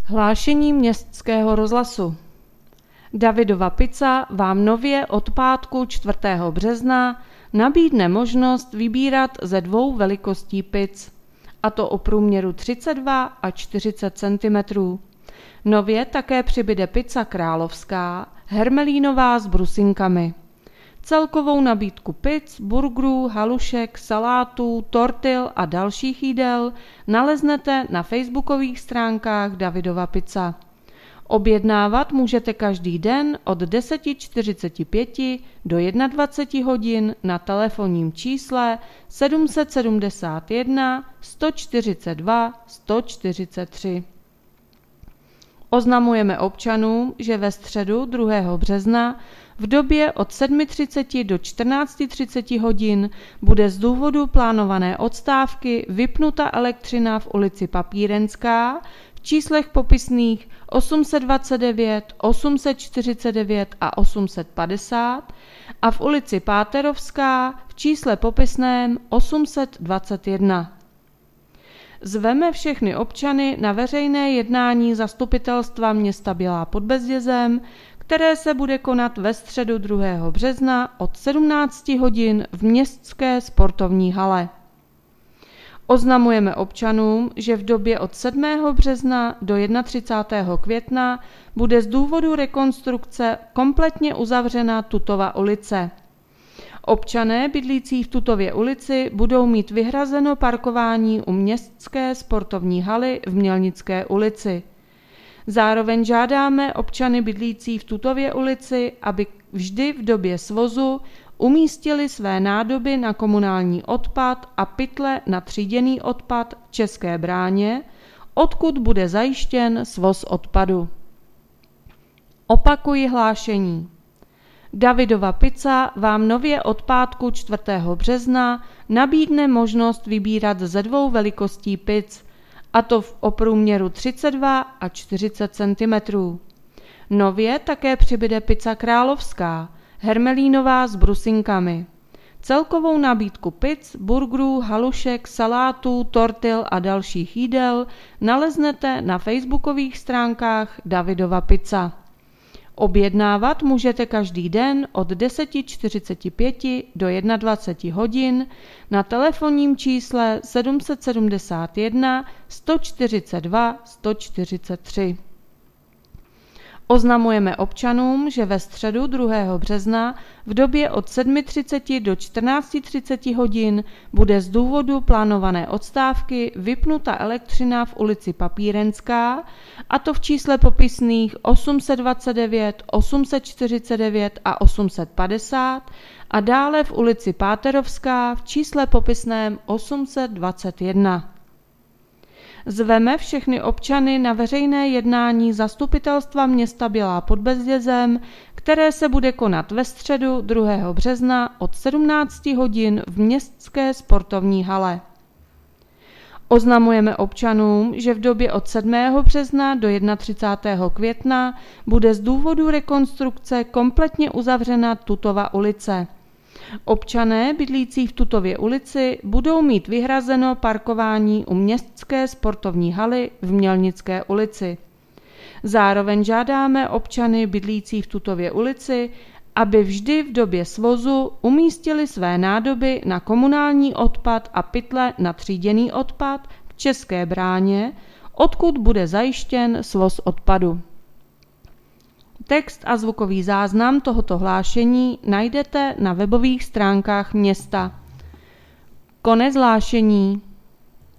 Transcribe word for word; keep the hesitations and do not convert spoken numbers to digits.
Hlášení Městského rozhlasu. Davidova pizza vám nově od pátku čtvrtého března nabídne možnost vybírat ze dvou velikostí pizz, a to o průměru třicet dva a čtyřicet centimetrů. Nově také přibyde pizza královská, hermelínová s brusinkami. Celkovou nabídku pizz, burgerů, halušek, salátů, tortil a dalších jídel naleznete na facebookových stránkách Davidova pizza. Objednávat můžete každý den od deset čtyřicet pět do dvacet jedna hodin na telefonním čísle sedm set sedmdesát jedna sto čtyřicet dva sto čtyřicet tři. Oznamujeme občanům, že ve středu druhého března v době od sedm třicet do čtrnáct třicet hodin bude z důvodu plánované odstávky vypnuta elektřina v ulici Papírenská v číslech popisných osm set dvacet devět, osm set čtyřicet devět a osm set padesát a v ulici Páterovská v čísle popisném osm set dvacet jedna. Zveme všechny občany na veřejné jednání Zastupitelstva města Bělá pod Bezdězem, které se bude konat ve středu druhého března od sedmnáct hodin v městské sportovní hale. Oznamujeme občanům, že v době od sedmého března do třicátého prvního května bude z důvodu rekonstrukce kompletně uzavřena Tutova ulice. Občané bydlící v Tutově ulici budou mít vyhrazeno parkování u městské sportovní haly v Mělnické ulici. Zároveň žádáme občany bydlící v Tutově ulici, aby vždy v době svozu umístili své nádoby na komunální odpad a pytle na tříděný odpad v České bráně, odkud bude zajištěn svoz odpadu. Opakuji hlášení. Davidova pizza vám nově od pátku čtvrtého března nabídne možnost vybírat ze dvou velikostí pizz, a to v o průměru třicet dva a čtyřicet centimetrů. Nově také přibyde pizza královská, hermelínová s brusinkami. Celkovou nabídku pizz, burgerů, halušek, salátů, tortil a dalších jídel naleznete na facebookových stránkách Davidova pizza. Objednávat můžete každý den od deset čtyřicet pět do dvacet jedna hodin na telefonním čísle sedm set sedmdesát jedna sto čtyřicet dva sto čtyřicet tři. Oznamujeme občanům, že ve středu druhého března v době od sedm třicet do čtrnáct třicet hodin bude z důvodu plánované odstávky vypnuta elektřina v ulici Papírenská, a to v čísle popisných osm set dvacet devět, osm set čtyřicet devět a osm set padesát a dále v ulici Páterovská v čísle popisném osm set dvacet jedna. Zveme všechny občany na veřejné jednání Zastupitelstva města Bělá pod Bezdězem, které se bude konat ve středu druhého března od sedmnáct hodin v městské sportovní hale. Oznamujeme občanům, že v době od sedmého března do třicátého prvního května bude z důvodu rekonstrukce kompletně uzavřena Tutova ulice. Občané bydlící v Tutově ulici budou mít vyhrazeno parkování u městské sportovní haly v Mělnické ulici. Zároveň žádáme občany bydlící v Tutově ulici, aby vždy v době svozu umístili své nádoby na komunální odpad a pytle na tříděný odpad v České bráně, odkud bude zajištěn svoz odpadu. Text a zvukový záznam tohoto hlášení najdete na webových stránkách města. Konec hlášení.